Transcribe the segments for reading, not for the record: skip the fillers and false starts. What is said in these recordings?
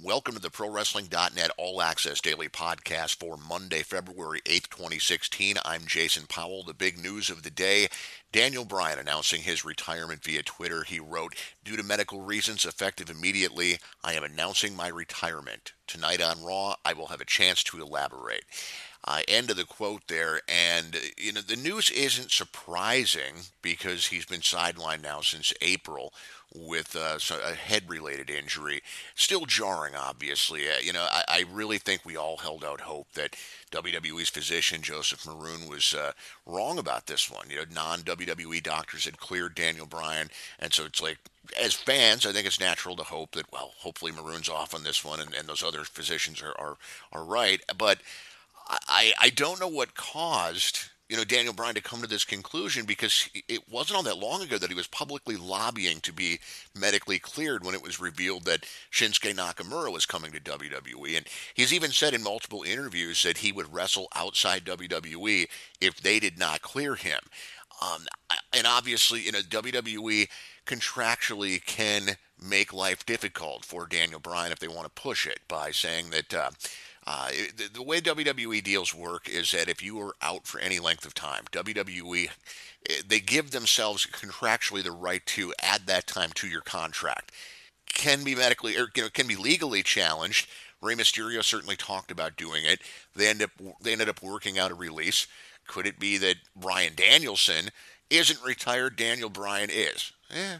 Welcome to the ProWrestling.net All Access Daily Podcast for Monday, February 8th, 2016. I'm Jason Powell. The big news of the day, Daniel Bryan announcing his retirement via Twitter. He wrote, "Due to medical reasons effective immediately, I am announcing my retirement. Tonight on Raw, I will have a chance to elaborate." End of the quote there. And, the news isn't surprising because he's been sidelined now since April with a head-related injury. Still jarring, obviously. I really think we all held out hope that WWE's physician, Joseph Maroon, was wrong about this one. Non-WWE doctors had cleared Daniel Bryan, and so it's like, as fans, I think it's natural to hope that, well, hopefully Maroon's off on this one, and those other physicians are right. But I don't know what caused Daniel Bryan to come to this conclusion, because it wasn't all that long ago that he was publicly lobbying to be medically cleared when it was revealed that Shinsuke Nakamura was coming to WWE. And he's even said in multiple interviews that he would wrestle outside WWE if they did not clear him. And obviously, WWE contractually can make life difficult for Daniel Bryan if they want to push it by saying that the way WWE deals work is that if you are out for any length of time, WWE, they give themselves contractually the right to add that time to your contract. Can be medically, or can be legally challenged. Rey Mysterio certainly talked about doing it. They ended up working out a release. Could it be that Bryan Danielson isn't retired? Daniel Bryan is.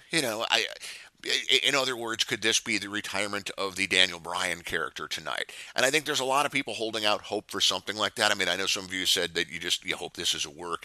In other words, could this be the retirement of the Daniel Bryan character tonight? And I think there's a lot of people holding out hope for something like that. I mean, I know some of you said that you hope this is a work,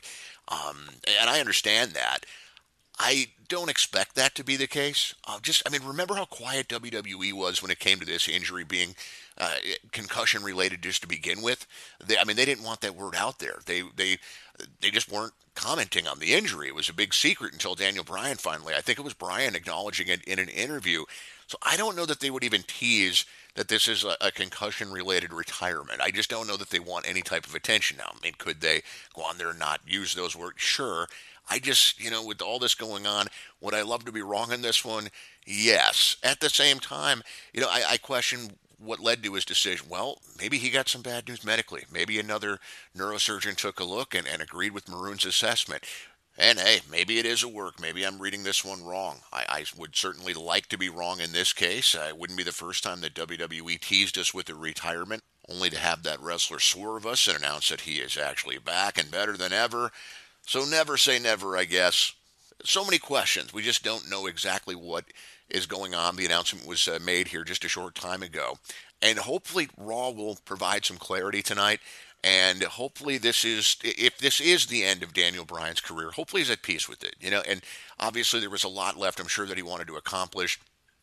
and I understand that. I don't expect that to be the case. Remember how quiet WWE was when it came to this injury being concussion related just to begin with? They didn't want that word out there. They just weren't commenting on the injury. It was a big secret until Daniel Bryan finally. I think it was Bryan acknowledging it in an interview. So I don't know that they would even tease that this is a concussion-related retirement. I just don't know that they want any type of attention now. I mean, could they go on there and not use those words? Sure. I just, with all this going on, would I love to be wrong in this one? Yes. At the same time, I question what led to his decision. Well, maybe he got some bad news medically. Maybe another neurosurgeon took a look and agreed with Maroon's assessment. And hey, maybe it is a work. Maybe I'm reading this one wrong. I would certainly like to be wrong in this case. It wouldn't be the first time that WWE teased us with a retirement, only to have that wrestler swerve us and announce that he is actually back and better than ever. So never say never, I guess. So many questions. We just don't know exactly what is going on. The announcement was made here just a short time ago. And hopefully Raw will provide some clarity tonight. And hopefully if this is the end of Daniel Bryan's career, hopefully he's at peace with it. And obviously there was a lot left, I'm sure, that he wanted to accomplish.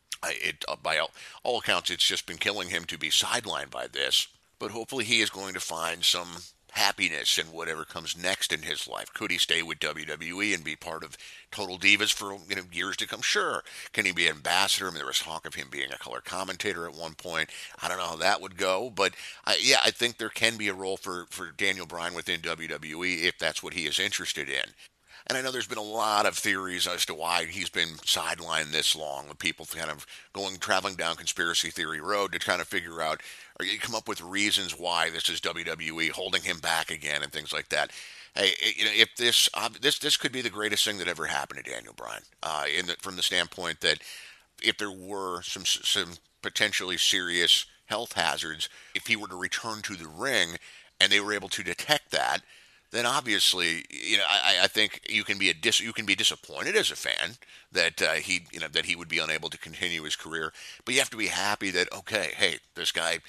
By all accounts, it's just been killing him to be sidelined by this. But hopefully he is going to find some happiness in whatever comes next in his life. Could he stay with WWE and be part of Total Divas for years to come? Sure. Can he be an ambassador? I mean, there was talk of him being a color commentator at one point. I don't know how that would go, but I think there can be a role for Daniel Bryan within WWE if that's what he is interested in. And I know there's been a lot of theories as to why he's been sidelined this long, with people kind of traveling down conspiracy theory road to kind of figure out, or you come up with reasons why this is WWE holding him back again and things like that. Hey, if this could be the greatest thing that ever happened to Daniel Bryan, from the standpoint that if there were some potentially serious health hazards, if he were to return to the ring and they were able to detect that, then obviously, I think you can be disappointed as a fan that he would be unable to continue his career. But you have to be happy that, okay, hey, this guy,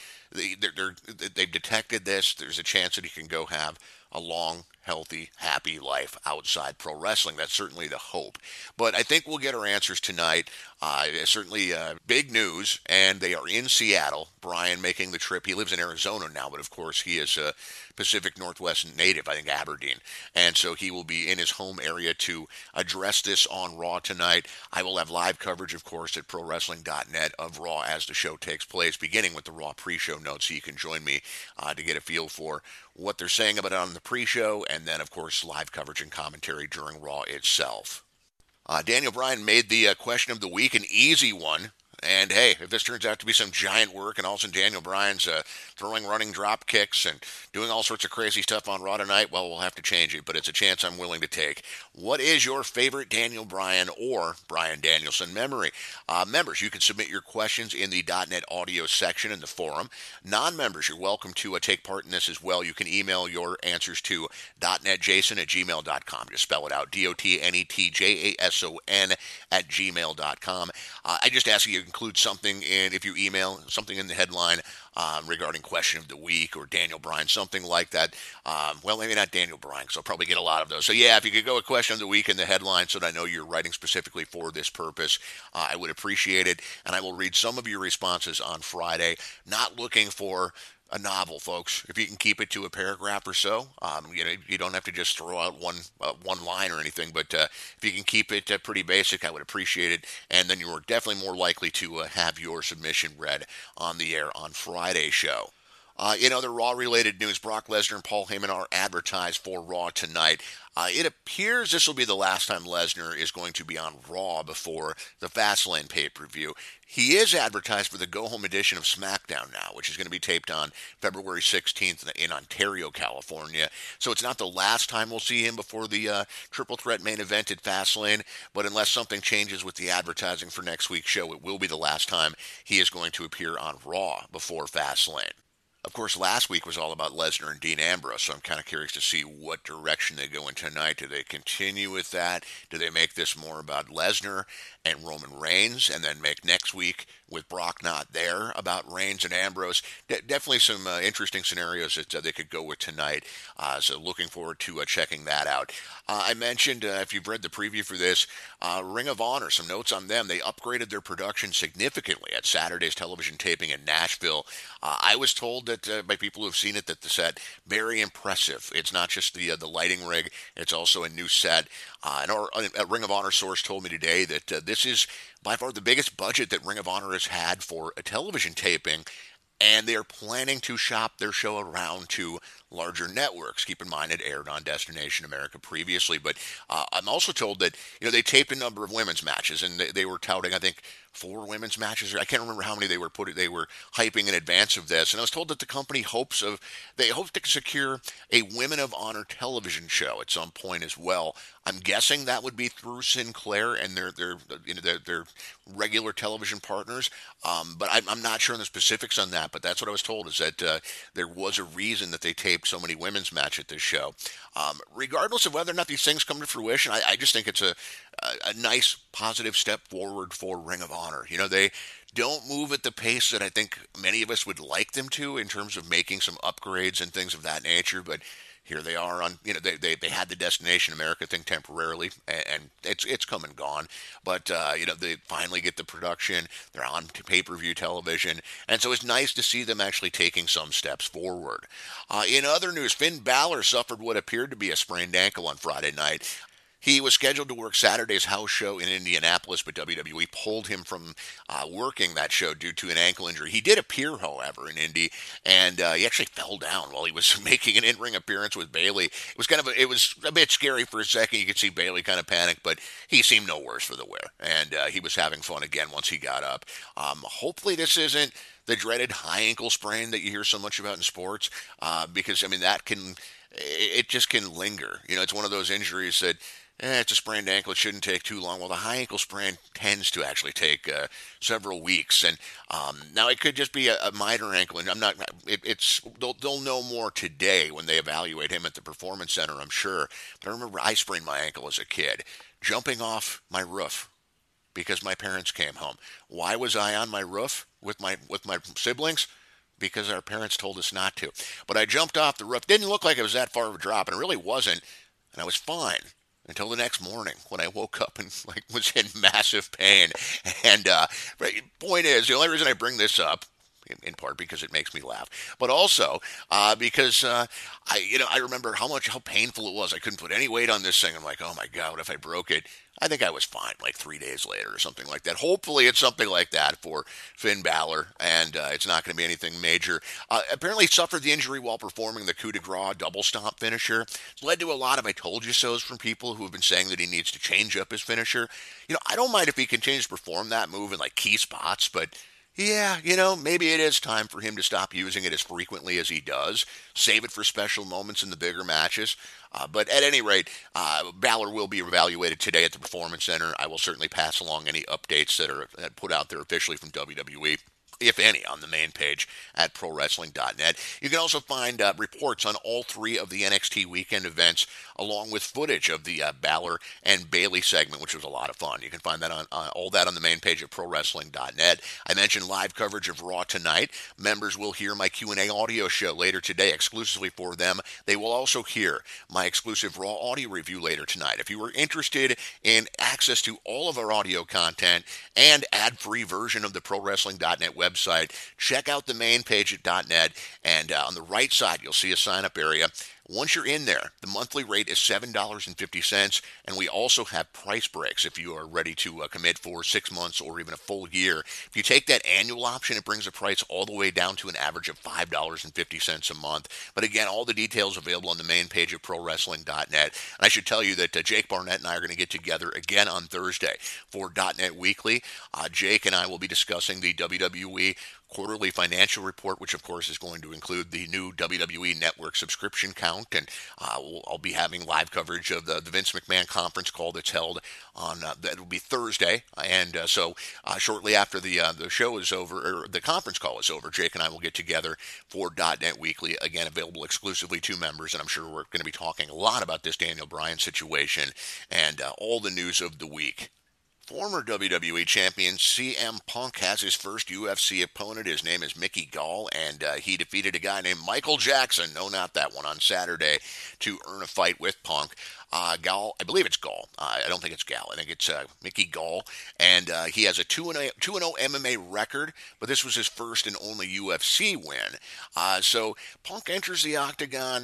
they've detected this. There's a chance that he can go have a long, healthy, happy life outside pro wrestling. That's certainly the hope. But I think we'll get our answers tonight. Certainly big news, and they are in Seattle. Bryan making the trip. He lives in Arizona now, but of course he is a Pacific Northwest native, I think Aberdeen. And so he will be in his home area to address this on Raw tonight. I will have live coverage, of course, at ProWrestling.net of Raw as the show takes place, beginning with the Raw pre-show notes, so you can join me to get a feel for what they're saying about it on the pre-show, and then, of course, live coverage and commentary during Raw itself. Daniel Bryan made the question of the week an easy one. And hey, if this turns out to be some giant work and all of a sudden Daniel Bryan's throwing running drop kicks and doing all sorts of crazy stuff on Raw tonight, well, we'll have to change it, but it's a chance I'm willing to take. What is your favorite Daniel Bryan or Bryan Danielson memory? Members, you can submit your questions in the .NET audio section in the forum. Non-members, you're welcome to take part in this as well. You can email your answers to .netjason@gmail.com. Just spell it out, DOTNETJASON @gmail.com. I just ask you to include something in, if you email, something in the headline regarding question of the week or Daniel Bryan, something like that. Well, maybe not Daniel Bryan, because I'll probably get a lot of those. So yeah, if you could go with question of the week in the headline so that I know you're writing specifically for this purpose, I would appreciate it. And I will read some of your responses on Friday. Not looking for a novel, folks. If you can keep it to a paragraph or so, you don't have to just throw out one line or anything. But if you can keep it pretty basic, I would appreciate it. And then you're definitely more likely to have your submission read on the air on Friday's show. In other Raw-related news, Brock Lesnar and Paul Heyman are advertised for Raw tonight. It appears this will be the last time Lesnar is going to be on Raw before the Fastlane pay-per-view. He is advertised for the go-home edition of SmackDown now, which is going to be taped on February 16th in Ontario, California. So it's not the last time we'll see him before the Triple Threat main event at Fastlane, but unless something changes with the advertising for next week's show, it will be the last time he is going to appear on Raw before Fastlane. Of course, last week was all about Lesnar and Dean Ambrose, so I'm kind of curious to see what direction they go in tonight. Do they continue with that? Do they make this more about Lesnar and Roman Reigns, and then make next week, with Brock not there, about Reigns and Ambrose? Definitely some interesting scenarios that they could go with tonight, so looking forward to checking that out. I mentioned, if you've read the preview for this, Ring of Honor, some notes on them. They upgraded their production significantly at Saturday's television taping in Nashville. I was told that by people who have seen it that the set very impressive. It's not just the lighting rig; it's also a new set. A Ring of Honor source told me today that this is by far the biggest budget that Ring of Honor has had for a television taping, and they are planning to shop their show around to larger networks. Keep in mind it aired on Destination America previously, but I'm also told that they taped a number of women's matches, and they were touting, I think, 4 women's matches. I can't remember how many they were hyping in advance of this. And I was told that the company hope to secure a Women of Honor television show at some point as well. I'm guessing that would be through Sinclair and their regular television partners. But I'm not sure on the specifics on that. But that's what I was told, is that there was a reason that they taped so many women's matches at this show. Regardless of whether or not these things come to fruition, I just think it's a nice positive step forward for Ring of Honor. They don't move at the pace that I think many of us would like them to in terms of making some upgrades and things of that nature, but here they are on, they had the Destination America thing temporarily, and it's come and gone. But, they finally get the production. They're on pay-per-view television. And so it's nice to see them actually taking some steps forward. In other news, Finn Balor suffered what appeared to be a sprained ankle on Friday night. He was scheduled to work Saturday's house show in Indianapolis, but WWE pulled him from working that show due to an ankle injury. He did appear, however, in Indy, and he actually fell down while he was making an in-ring appearance with Bayley. It was a bit scary for a second. You could see Bayley kind of panic, but he seemed no worse for the wear, and he was having fun again once he got up. Hopefully, this isn't the dreaded high ankle sprain that you hear so much about in sports, because it just can linger. It's one of those injuries that, it's a sprained ankle. It shouldn't take too long. Well, the high ankle sprain tends to actually take several weeks, and now it could just be a minor ankle. And they'll know more today when they evaluate him at the Performance Center, I'm sure. But I remember I sprained my ankle as a kid, jumping off my roof because my parents came home. Why was I on my roof with my siblings? Because our parents told us not to. But I jumped off the roof. Didn't look like it was that far of a drop, and it really wasn't. And I was fine until the next morning when I woke up and was in massive pain. And point is, the only reason I bring this up, in part because it makes me laugh, but also because I remember how painful it was. I couldn't put any weight on this thing. I'm like, oh my God, what if I broke it? I think I was fine like 3 days later or something like that. Hopefully, it's something like that for Finn Balor, and it's not going to be anything major. Apparently, suffered the injury while performing the coup de grace double stomp finisher. It's led to a lot of "I told you so's" from people who have been saying that he needs to change up his finisher. I don't mind if he continues to perform that move in like key spots, but yeah, maybe it is time for him to stop using it as frequently as he does. Save it for special moments in the bigger matches. But at any rate, Balor will be evaluated today at the Performance Center. I will certainly pass along any updates that are put out there officially from WWE, if any, on the main page at ProWrestling.net. You can also find reports on all three of the NXT weekend events, along with footage of the Balor and Bayley segment, which was a lot of fun. You can find that on all that on the main page of ProWrestling.net. I mentioned live coverage of Raw tonight. Members will hear my Q&A audio show later today, exclusively for them. They will also hear my exclusive Raw audio review later tonight. If you are interested in access to all of our audio content and ad-free version of the ProWrestling.net website, check out the main page at .net, and on the right side you'll see a sign-up area. Once you're in there, the monthly rate is $7.50, and we also have price breaks if you are ready to commit for 6 months or even a full year. If you take that annual option, it brings the price all the way down to an average of $5.50 a month. But again, all the details available on the main page of ProWrestling.net. And I should tell you that Jake Barnett and I are going to get together again on Thursday for .net Weekly. Jake and I will be discussing the WWE quarterly financial report, which of course is going to include the new WWE Network subscription count, and I'll be having live coverage of the Vince McMahon conference call that's held on that will be Thursday, and so shortly after the show is over, or the conference call is over, Jake and I will get together for .net Weekly, again available exclusively to members, and I'm sure we're going to be talking a lot about this Daniel Bryan situation and all the news of the week. Former WWE champion CM Punk has his first UFC opponent. His name is Mickey Gall, and he defeated a guy named Michael Jackson, no, not that one, on Saturday to earn a fight with Punk. Gall, I believe it's Gall. I don't think it's Gal. I think it's Mickey Gall, and he has a 2-0 MMA record, but this was his first and only UFC win. So Punk enters the octagon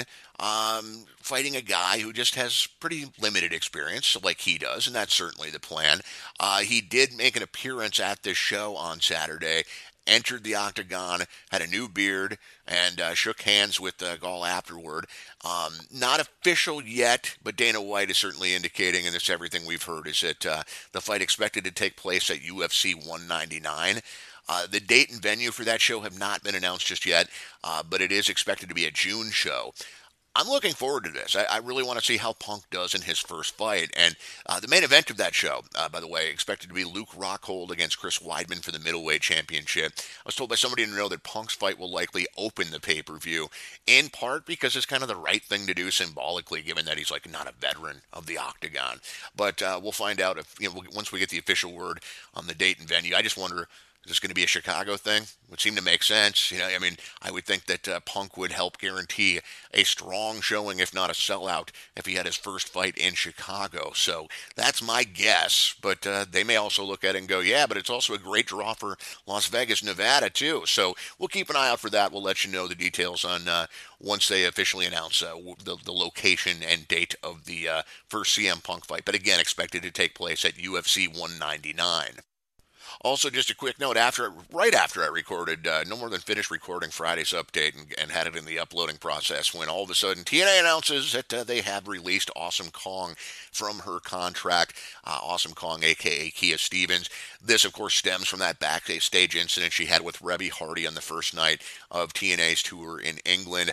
fighting a guy who just has pretty limited experience, like he does, and that's certainly the plan. He did make an appearance at this show on Saturday, entered the octagon, had a new beard, and shook hands with Gall afterward. Not official yet, but Dana White is certainly indicating, and this everything we've heard, is that the fight expected to take place at UFC 199. The date and venue for that show have not been announced just yet, but it is expected to be a June show. I'm looking forward to this. I really want to see how Punk does in his first fight. And the main event of that show, by the way, expected to be Luke Rockhold against Chris Weidman for the middleweight championship. I was told by somebody to know that Punk's fight will likely open the pay-per-view, in part because it's kind of the right thing to do symbolically, given that he's like not a veteran of the octagon. But we'll find out if once we get the official word on the date and venue. I just wonder, is this going to be a Chicago thing? Would seem to make sense. I would think that Punk would help guarantee a strong showing, if not a sellout, if he had his first fight in Chicago. So that's my guess. But they may also look at it and go, yeah, but it's also a great draw for Las Vegas, Nevada, too. So we'll keep an eye out for that. We'll let you know the details on once they officially announce the location and date of the first CM Punk fight. But again, expected to take place at UFC 199. Also, just a quick note: right after I recorded, no more than finished recording Friday's update and had it in the uploading process, when all of a sudden TNA announces that they have released Awesome Kong from her contract. Awesome Kong, aka Kia Stevens. This, of course, stems from that backstage incident she had with Rebby Hardy on the first night of TNA's tour in England.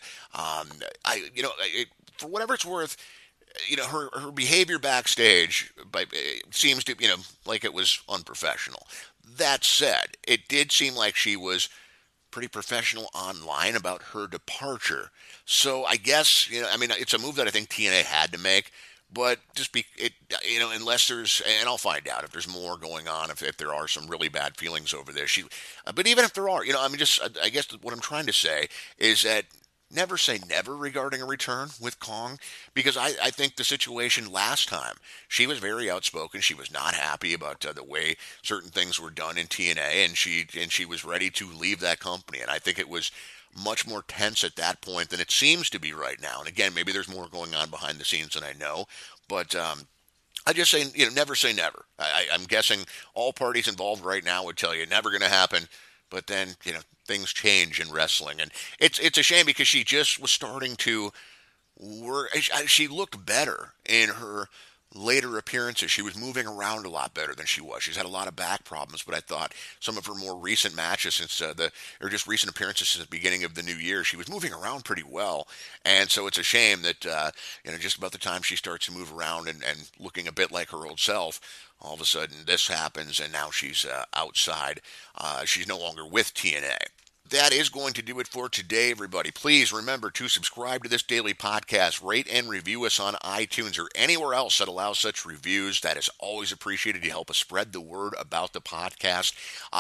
For whatever it's worth, her behavior backstage seems to, like it was unprofessional. That said, it did seem like she was pretty professional online about her departure. So I guess, it's a move that I think TNA had to make. But unless there's, and I'll find out if there's more going on, if there are some really bad feelings over there. But even if there are, I guess what I'm trying to say is that never say never regarding a return with Kong, because I think the situation last time, she was very outspoken. She was not happy about the way certain things were done in TNA, and she was ready to leave that company. And I think it was much more tense at that point than it seems to be right now. And again, maybe there's more going on behind the scenes than I know, but I just say, never say never. I'm guessing all parties involved right now would tell you never going to happen, but then things change in wrestling, and it's a shame because she just was starting to work. She looked better in her later appearances. She was moving around a lot better than she was. She's had a lot of back problems, but I thought some of her more recent matches since or just recent appearances since the beginning of the new year, she was moving around pretty well. And so it's a shame that just about the time she starts to move around and looking a bit like her old self, all of a sudden this happens, and now she's outside. She's no longer with TNA. That is going to do it for today, everybody. Please remember to subscribe to this daily podcast, rate and review us on iTunes or anywhere else that allows such reviews. That is always appreciated. You help us spread the word about the podcast.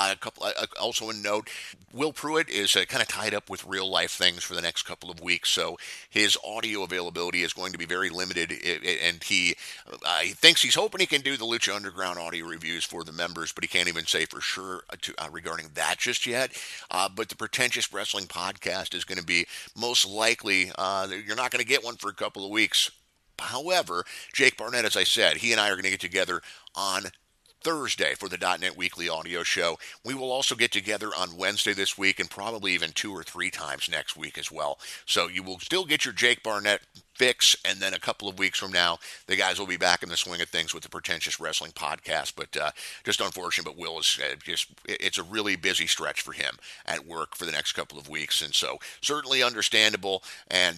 Also a note, Will Pruitt is kind of tied up with real life things for the next couple of weeks, so his audio availability is going to be very limited, and he he's hoping he can do the Lucha Underground audio reviews for the members, but he can't even say for sure regarding that just yet. But the Pretentious Wrestling Podcast is going to be most likely, you're not going to get one for a couple of weeks. However, Jake Barnett, as I said, he and I are going to get together on Thursday for the .NET Weekly Audio Show. We will also get together on Wednesday this week and probably even 2 or 3 times next week as well. So you will still get your Jake Barnett fix, and then a couple of weeks from now, the guys will be back in the swing of things with the Pretentious Wrestling Podcast. But just unfortunate, but Will is it's a really busy stretch for him at work for the next couple of weeks, and so certainly understandable. And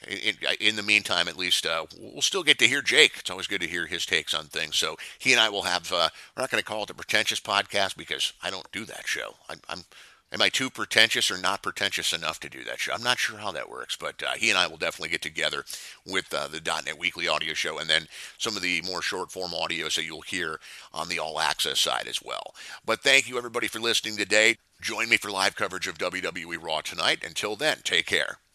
in the meantime, at least, we'll still get to hear Jake. It's always good to hear his takes on things. So he and I will have, we're not going to call it the Pretentious Podcast because I don't do that show. Am I too pretentious or not pretentious enough to do that show? I'm not sure how that works, but he and I will definitely get together with the .NET Weekly Audio Show, and then some of the more short-form audios that you'll hear on the All Access side as well. But thank you, everybody, for listening today. Join me for live coverage of WWE Raw tonight. Until then, take care.